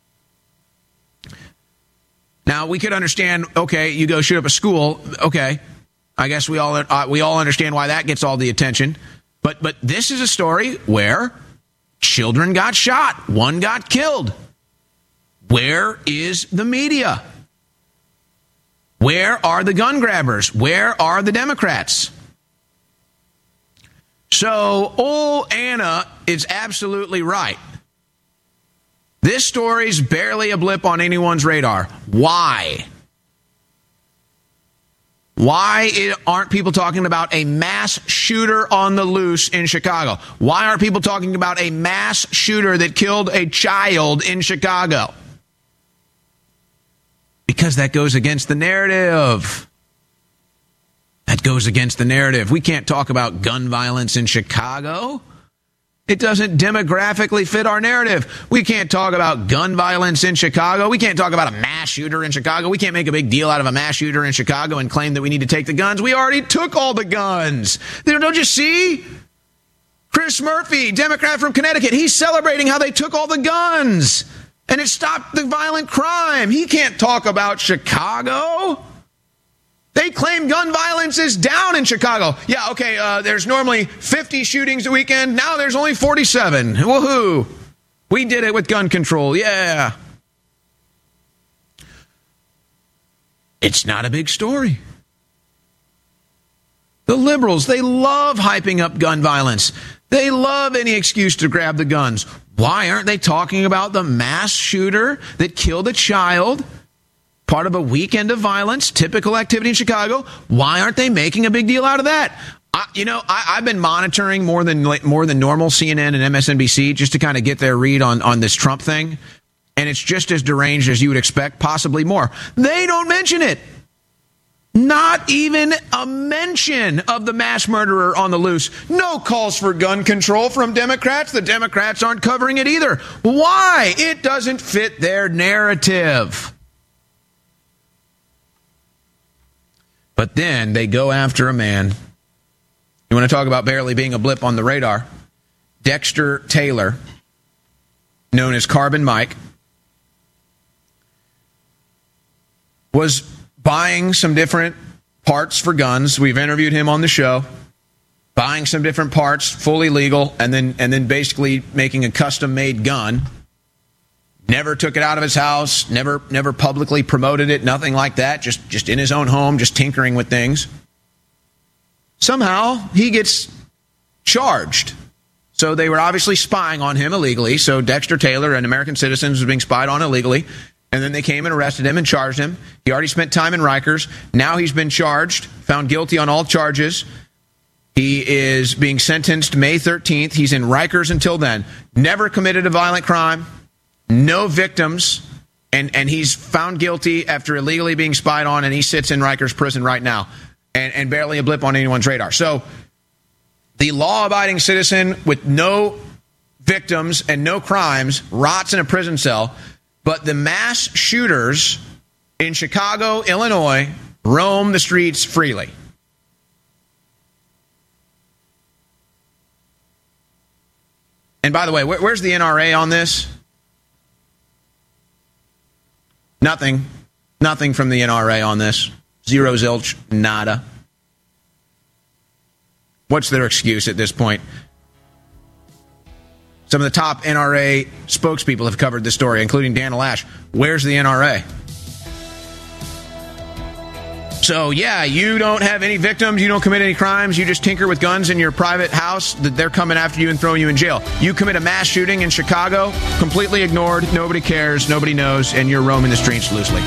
Now, we could understand, okay, you go shoot up a school. Okay, I guess we all understand why that gets all the attention. But this is a story where children got shot. 1 got killed. Where is the media? Where are the gun grabbers? Where are the Democrats? So, Anna is absolutely right. This story's barely a blip on anyone's radar. Why? Why aren't people talking about a mass shooter on the loose in Chicago? Why aren't people talking about a mass shooter that killed a child in Chicago? Because that goes against the narrative. That goes against the narrative. We can't talk about gun violence in Chicago. It doesn't demographically fit our narrative. We can't talk about gun violence in Chicago. We can't talk about a mass shooter in Chicago. We can't make a big deal out of a mass shooter in Chicago and claim that we need to take the guns. We already took all the guns. Don't you see? Chris Murphy, Democrat from Connecticut, he's celebrating how they took all the guns and it stopped the violent crime. He can't talk about Chicago. They claim gun violence is down in Chicago. Yeah, okay, there's normally 50 shootings a weekend. Now there's only 47. Woohoo. We did it with gun control. Yeah. It's not a big story. The liberals, they love hyping up gun violence. They love any excuse to grab the guns. Why aren't they talking about the mass shooter that killed a child? Part of a weekend of violence, typical activity in Chicago. Why aren't they making a big deal out of that? I've been monitoring more than normal CNN and MSNBC just to kind of get their read on this Trump thing. And it's just as deranged as you would expect, possibly more. They don't mention it. Not even a mention of the mass murderer on the loose. No calls for gun control from Democrats. The Democrats aren't covering it either. Why? It doesn't fit their narrative. But then they go after a man. You want to talk about barely being a blip on the radar? Dexter Taylor, known as Carbon Mike, was buying some different parts for guns. We've interviewed him on the show. Buying some different parts, fully legal, and then basically making a custom-made gun. Never took it out of his house, never publicly promoted it, nothing like that, just in his own home, just tinkering with things. Somehow, he gets charged. So they were obviously spying on him illegally. So Dexter Taylor, an American citizen, was being spied on illegally. And then they came and arrested him and charged him. He already spent time in Rikers. Now he's been charged, found guilty on all charges. He is being sentenced May 13th. He's in Rikers until then. Never committed a violent crime. No victims, and he's found guilty after illegally being spied on, and he sits in Rikers prison right now, and barely a blip on anyone's radar. So the law-abiding citizen with no victims and no crimes rots in a prison cell, but the mass shooters in Chicago, Illinois, roam the streets freely. And by the way, where's the NRA on this? Nothing from the NRA on this. Zero, zilch, nada. What's their excuse at this point? Some of the top NRA spokespeople have covered this story, including Dana Lash. Where's the NRA? So, yeah, you don't have any victims, you don't commit any crimes, you just tinker with guns in your private house, they're coming after you and throwing you in jail. You commit a mass shooting in Chicago, completely ignored, nobody cares, nobody knows, and you're roaming the streets loosely.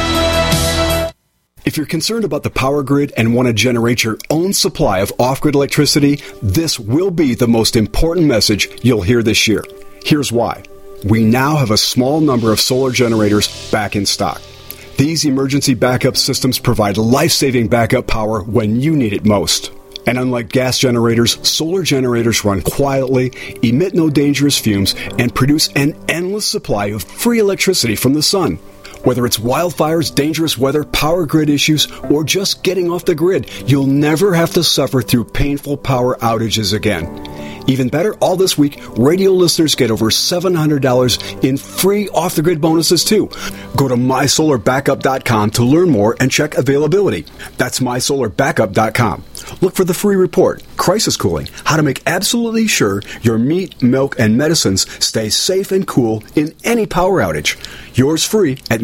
If you're concerned about the power grid and want to generate your own supply of off-grid electricity, this will be the most important message you'll hear this year. Here's why. We now have a small number of solar generators back in stock. These emergency backup systems provide life-saving backup power when you need it most. And unlike gas generators, solar generators run quietly, emit no dangerous fumes, and produce an endless supply of free electricity from the sun. Whether it's wildfires, dangerous weather, power grid issues, or just getting off the grid, you'll never have to suffer through painful power outages again. Even better, all this week, radio listeners get over $700 in free off-the-grid bonuses, too. Go to MySolarBackup.com to learn more and check availability. That's MySolarBackup.com. Look for the free report, Crisis Cooling, how to make absolutely sure your meat, milk, and medicines stay safe and cool in any power outage. Yours free at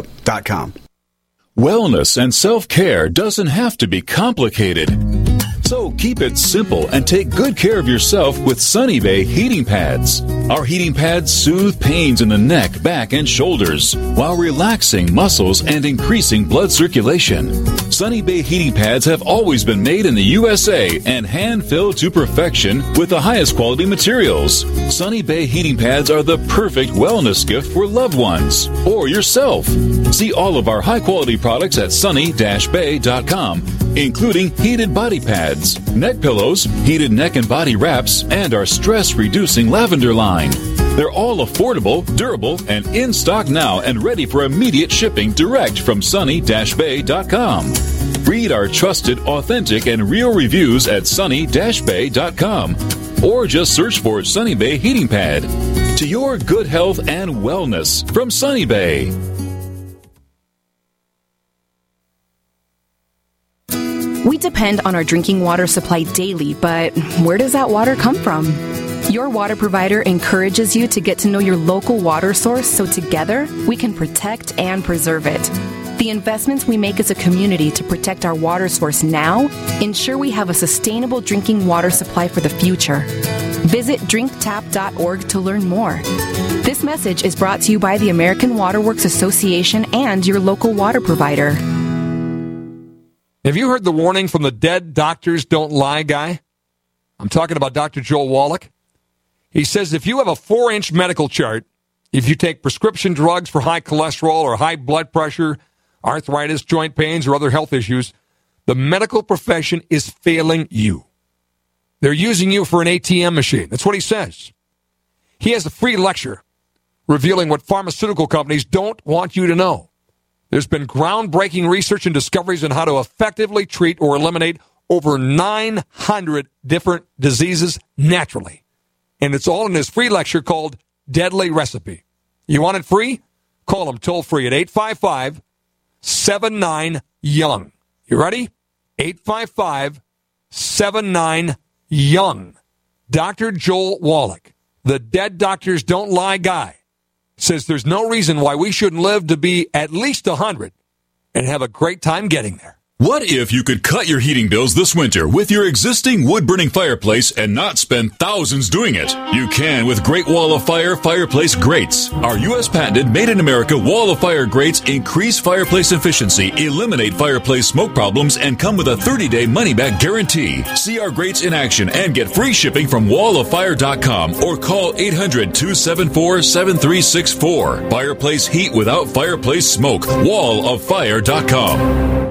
MySolarBackup.com. Wellness and self-care doesn't have to be complicated. So keep it simple and take good care of yourself with Sunny Bay heating pads. Our heating pads soothe pains in the neck, back, and shoulders while relaxing muscles and increasing blood circulation. Sunny Bay heating pads have always been made in the USA and hand-filled to perfection with the highest quality materials. Sunny Bay heating pads are the perfect wellness gift for loved ones or yourself. See all of our high-quality products at sunny-bay.com, including heated body pads, neck pillows, heated neck and body wraps, and our stress-reducing lavender line. They're all affordable, durable, and in stock now and ready for immediate shipping direct from sunny-bay.com. Read our trusted, authentic, and real reviews at sunny-bay.com or just search for Sunny Bay Heating Pad. To your good health and wellness from Sunny Bay. We depend on our drinking water supply daily, but where does that water come from? Your water provider encourages you to get to know your local water source so together we can protect and preserve it. The investments we make as a community to protect our water source now ensure we have a sustainable drinking water supply for the future. Visit drinktap.org to learn more. This message is brought to you by the American Water Works Association and your local water provider. Have you heard the warning from the Dead Doctors Don't Lie guy? I'm talking about Dr. Joel Wallach. He says if you have a 4-inch medical chart, if you take prescription drugs for high cholesterol or high blood pressure, arthritis, joint pains, or other health issues, the medical profession is failing you. They're using you for an ATM machine. That's what he says. He has a free lecture revealing what pharmaceutical companies don't want you to know. There's been groundbreaking research and discoveries on how to effectively treat or eliminate over 900 different diseases naturally. And it's all in this free lecture called Deadly Recipe. You want it free? Call them toll free at 855-79-YOUNG. You ready? 855-79-YOUNG. Dr. Joel Wallach, the Dead Doctors Don't Lie guy, says there's no reason why we shouldn't live to be at least 100 and have a great time getting there. What if you could cut your heating bills this winter with your existing wood-burning fireplace and not spend thousands doing it? You can with Great Wall of Fire fireplace grates. Our U.S. patented made-in-America Wall of Fire grates increase fireplace efficiency, eliminate fireplace smoke problems, and come with a 30-day money-back guarantee. See our grates in action and get free shipping from walloffire.com or call 800-274-7364. Fireplace heat without fireplace smoke. walloffire.com.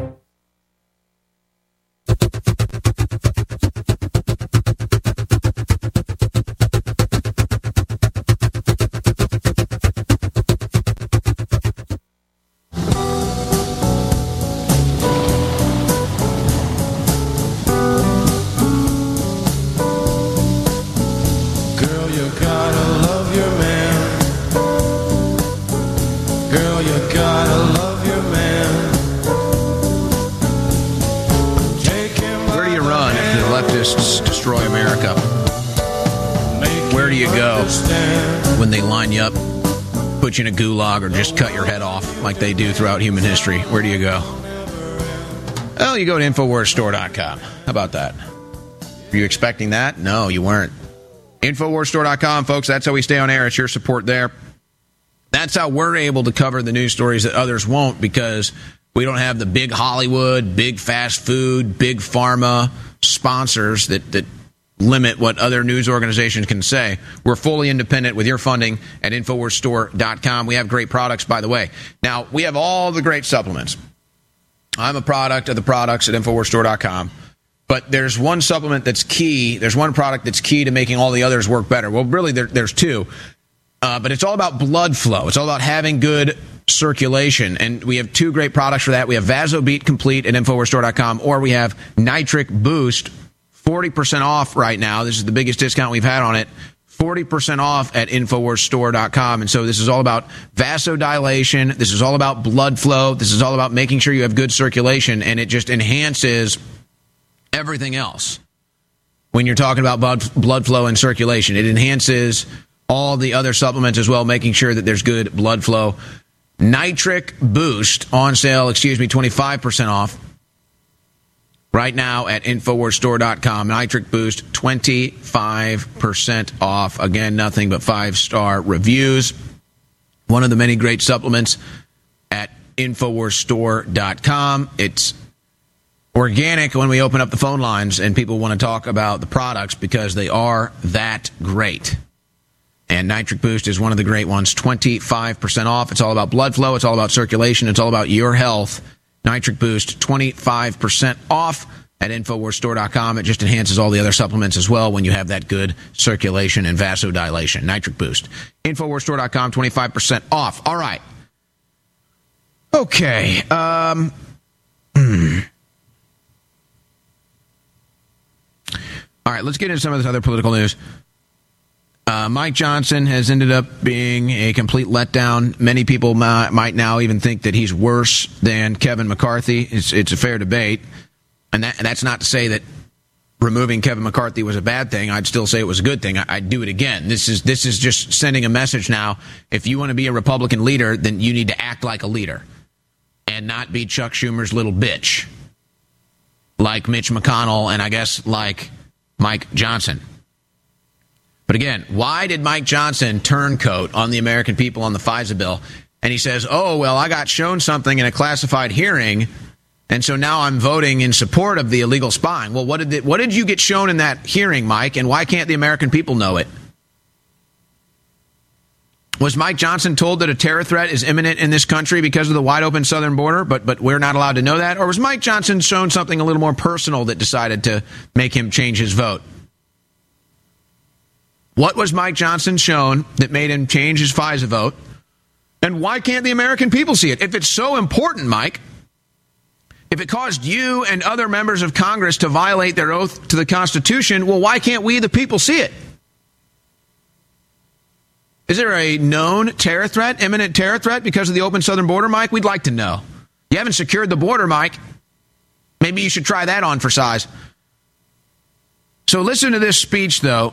Destroy America. Where do you go when they line you up, put you in a gulag, or just cut your head off like they do throughout human history? Where do you go? Well, you go to InfoWarsStore.com. How about that? Were you expecting that? No, you weren't. InfoWarsStore.com, folks. That's how we stay on air. It's your support there. That's how we're able to cover the news stories that others won't, because we don't have the big Hollywood, big fast food, big pharma sponsors that limit what other news organizations can say. We're fully independent with your funding at InfoWarsStore.com. We have great products, by the way. Now, we have all the great supplements. I'm a product of the products at InfoWarsStore.com. But there's one supplement that's key. There's one product that's key to making all the others work better. Well, really, there's two. But it's all about blood flow. It's all about having good circulation. And we have two great products for that. We have VasoBeat Complete at InfoWarsStore.com, or we have Nitric Boost, 40% off right now. This is the biggest discount we've had on it. 40% off at InfoWarsStore.com. And so this is all about vasodilation. This is all about blood flow. This is all about making sure you have good circulation, and it just enhances everything else. When you're talking about blood flow and circulation, it enhances all the other supplements as well, making sure that there's good blood flow. Nitric Boost on sale, 25% off. right now at InfoWarsStore.com. Nitric Boost, 25% off. Again, nothing but 5-star reviews. One of the many great supplements at InfoWarsStore.com. It's organic when we open up the phone lines and people want to talk about the products because they are that great. And Nitric Boost is one of the great ones, 25% off. It's all about blood flow. It's all about circulation. It's all about your health. Nitric Boost, 25% off at InfoWarsStore.com. It just enhances all the other supplements as well when you have that good circulation and vasodilation. Nitric Boost. InfoWarsStore.com, 25% off. All right. Okay. All right, let's get into some of this other political news. Mike Johnson has ended up being a complete letdown. Many people might now even think that he's worse than Kevin McCarthy. It's a fair debate. And that's not to say that removing Kevin McCarthy was a bad thing. I'd still say it was a good thing. I'd do it again. This is just sending a message now. If you want to be a Republican leader, then you need to act like a leader and not be Chuck Schumer's little bitch like Mitch McConnell and I guess like Mike Johnson. But again, why did Mike Johnson turncoat on the American people on the FISA bill? And he says, oh, well, I got shown something in a classified hearing, and so now I'm voting in support of the illegal spying. Well, what did you get shown in that hearing, Mike, and why can't the American people know it? Was Mike Johnson told that a terror threat is imminent in this country because of the wide-open southern border, but we're not allowed to know that? Or was Mike Johnson shown something a little more personal that decided to make him change his vote? What was Mike Johnson shown that made him change his FISA vote? And why can't the American people see it? If it's so important, Mike, if it caused you and other members of Congress to violate their oath to the Constitution, well, why can't we, the people, see it? Is there a known terror threat, imminent terror threat because of the open southern border, Mike? We'd like to know. You haven't secured the border, Mike. Maybe you should try that on for size. So listen to this speech, though,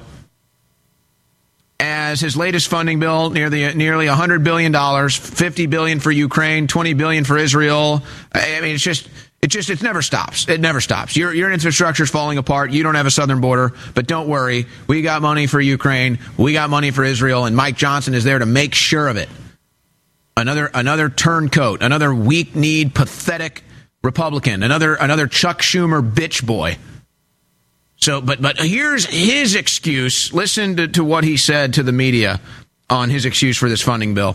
as his latest funding bill, nearly $100 billion, $50 billion for Ukraine, $20 billion for Israel. I mean, it never stops. It never stops. Your infrastructure is falling apart. You don't have a southern border, but don't worry. We got money for Ukraine. We got money for Israel, and Mike Johnson is there to make sure of it. Another turncoat, another weak-kneed, pathetic Republican, another Chuck Schumer bitch boy. So, but here's his excuse. Listen to what he said to the media on his excuse for this funding bill.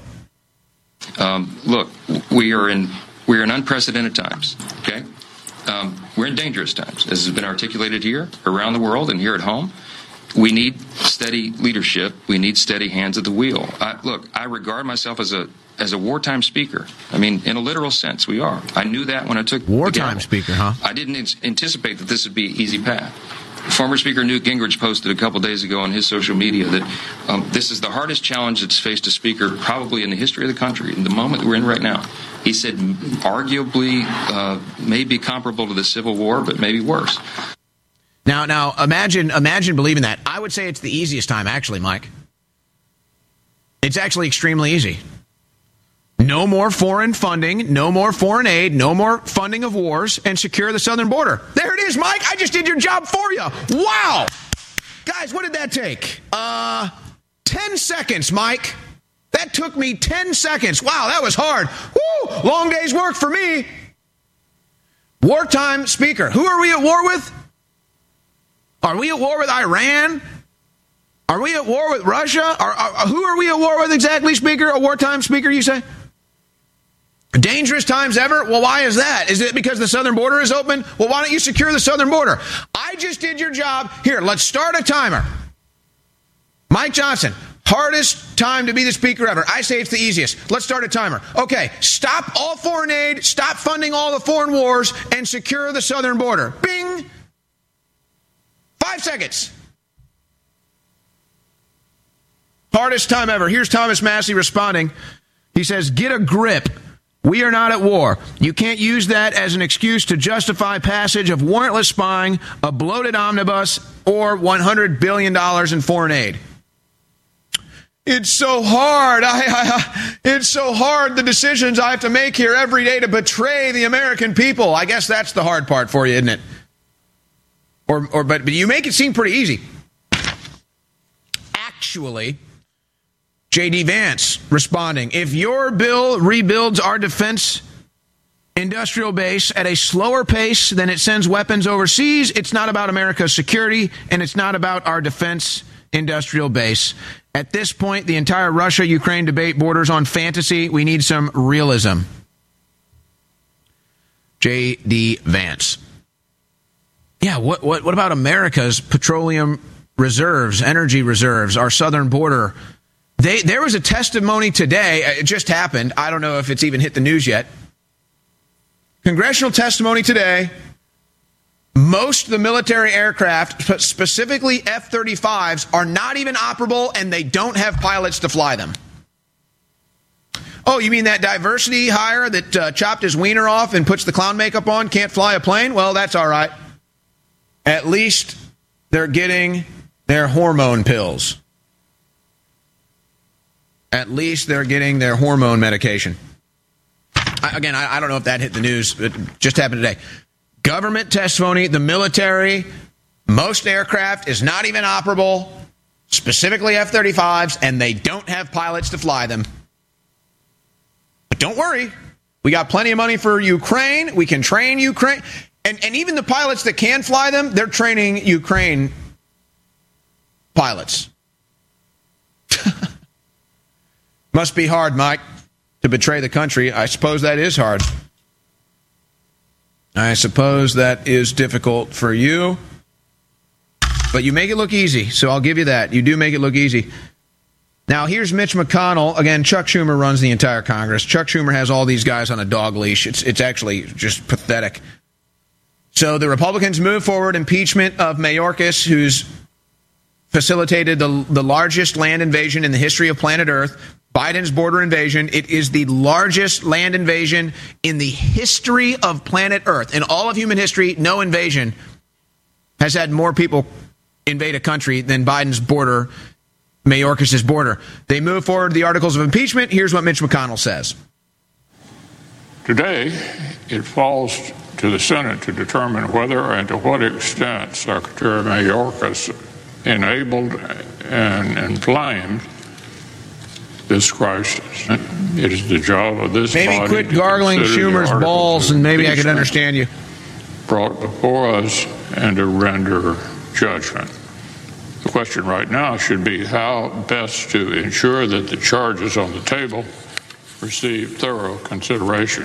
Look, we are in unprecedented times. Okay, we're in dangerous times, as has been articulated here, around the world, and here at home. We need steady leadership. We need steady hands at the wheel. I regard myself as a wartime speaker. I mean, in a literal sense, we are. I knew that when I took wartime speaker, huh? I didn't anticipate that this would be an easy path. Former Speaker Newt Gingrich posted a couple days ago on his social media that this is the hardest challenge that's faced a speaker probably in the history of the country, in the moment that we're in right now. He said arguably maybe comparable to the Civil War, but maybe worse. Now imagine believing that. I would say it's the easiest time, actually, Mike. It's actually extremely easy. No more foreign funding, no more foreign aid, no more funding of wars, and secure the southern border. There it is, Mike. I just did your job for you. Wow. Guys, what did that take? 10 seconds, Mike. That took me 10 seconds. Wow, that was hard. Woo, long day's work for me. Wartime speaker. Who are we at war with? Are we at war with Iran? Are we at war with Russia? Who are we at war with exactly, Speaker? A wartime speaker, you say? Dangerous times ever? Well, why is that? Is it because the southern border is open? Well, why don't you secure the southern border? I just did your job. Here, let's start a timer. Mike Johnson, hardest time to be the speaker ever. I say it's the easiest. Let's start a timer. Okay, stop all foreign aid, stop funding all the foreign wars, and secure the southern border. Bing! 5 seconds. Hardest time ever. Here's Thomas Massey responding. He says, get a grip. We are not at war. You can't use that as an excuse to justify passage of warrantless spying, a bloated omnibus, or $100 billion in foreign aid. It's so hard. It's so hard, the decisions I have to make here every day to betray the American people. I guess that's the hard part for you, isn't it? But you make it seem pretty easy. Actually, J.D. Vance responding, if your bill rebuilds our defense industrial base at a slower pace than it sends weapons overseas, it's not about America's security, and it's not about our defense industrial base. At this point, the entire Russia-Ukraine debate borders on fantasy. We need some realism. J.D. Vance. Yeah, what about America's petroleum reserves, energy reserves, our southern border? There was a testimony today. It just happened. I don't know if it's even hit the news yet. Congressional testimony today. Most of the military aircraft, specifically F-35s, are not even operable, and they don't have pilots to fly them. Oh, you mean that diversity hire that chopped his wiener off and puts the clown makeup on can't fly a plane? Well, that's all right. At least they're getting their hormone pills. At least they're getting their hormone medication. I don't know if that hit the news. It just happened today. Government testimony, the military, most aircraft is not even operable, specifically F-35s, and they don't have pilots to fly them. But don't worry. We got plenty of money for Ukraine. We can train Ukraine. And even the pilots that can fly them, they're training Ukraine pilots. Must be hard, Mike, to betray the country. I suppose that is hard. I suppose that is difficult for you. But you make it look easy, so I'll give you that. You do make it look easy. Now, here's Mitch McConnell. Again, Chuck Schumer runs the entire Congress. Chuck Schumer has all these guys on a dog leash. It's actually just pathetic. So the Republicans move forward impeachment of Mayorkas, who's facilitated the largest land invasion in the history of planet Earth. Biden's border invasion. It is the largest land invasion in the history of planet Earth. In all of human history, no invasion has had more people invade a country than Biden's border, Mayorkas' border. They move forward the articles of impeachment. Here's what Mitch McConnell says. Today, it falls to the Senate to determine whether and to what extent Secretary Mayorkas enabled and inflamed this crisis. It is the job of this body. Maybe quit gargling Schumer's balls and maybe I could understand you. Brought before us and to render judgment. The question right now should be how best to ensure that the charges on the table receive thorough consideration.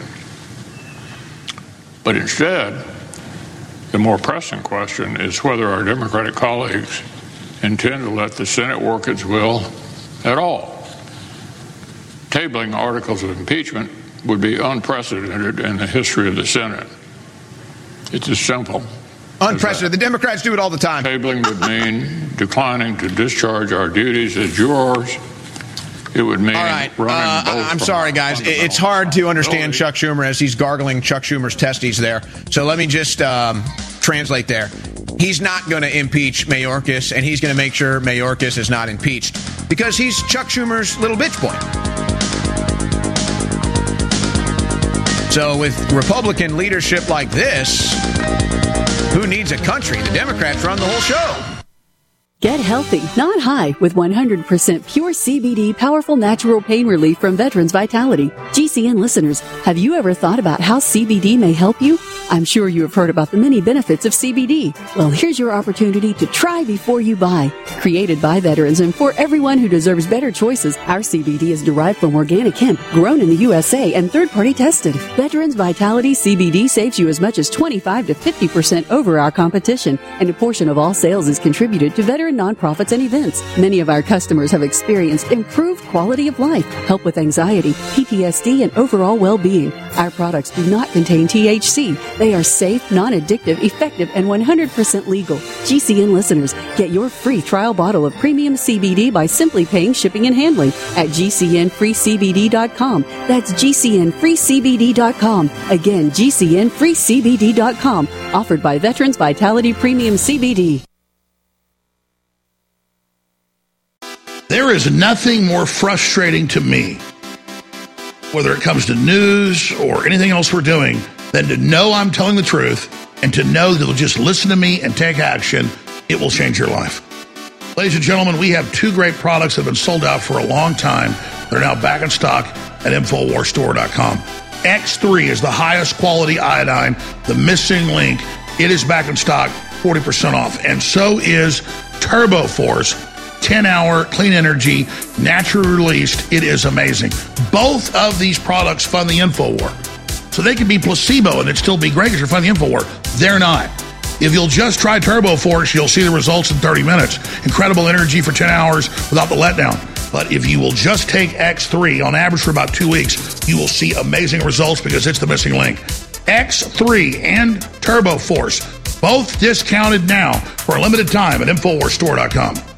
But instead, the more pressing question is whether our Democratic colleagues intend to let the Senate work its will at all. Tabling articles of impeachment would be unprecedented in the history of the Senate. It's as simple. Unprecedented. The Democrats do it all the time. Tabling would mean declining to discharge our duties as jurors. It would mean running both. I'm sorry, guys. It's hard to understand Chuck Schumer as he's gargling Chuck Schumer's testes there. So let me just translate there. He's not going to impeach Mayorkas, and he's going to make sure Mayorkas is not impeached because he's Chuck Schumer's little bitch boy. So with Republican leadership like this, who needs a country? The Democrats run the whole show. Get healthy, not high, with 100% pure CBD powerful natural pain relief from Veterans Vitality. GCN listeners, have you ever thought about how CBD may help you? I'm sure you have heard about the many benefits of CBD. Well, here's your opportunity to try before you buy. Created by veterans and for everyone who deserves better choices, our CBD is derived from organic hemp, grown in the USA and third-party tested. Veterans Vitality CBD saves you as much as 25 to 50% over our competition, and a portion of all sales is contributed to veteran nonprofits and events. Many of our customers have experienced improved quality of life, help with anxiety, PTSD, and overall well-being. Our products do not contain THC. They are safe, non-addictive, effective, and 100% legal. GCN listeners, get your free trial bottle of premium CBD by simply paying shipping and handling at GCNFreeCBD.com. That's GCNFreeCBD.com. Again, GCNFreeCBD.com. Offered by Veterans Vitality Premium CBD. There is nothing more frustrating to me, whether it comes to news or anything else we're doing, than to know I'm telling the truth and to know that you'll just listen to me and take action, it will change your life. Ladies and gentlemen, we have two great products that have been sold out for a long time. They're now back in stock at InfoWarsStore.com. X3 is the highest quality iodine, the missing link. It is back in stock, 40% off. And so is TurboForce, 10-hour clean energy, naturally released. It is amazing. Both of these products fund the InfoWar. So they can be placebo and it'd still be great because you're funding the InfoWar. They're not. If you'll just try TurboForce, you'll see the results in 30 minutes. Incredible energy for 10 hours without the letdown. But if you will just take X3 on average for about 2 weeks, you will see amazing results because it's the missing link. X3 and TurboForce, both discounted now for a limited time at InfoWarsStore.com.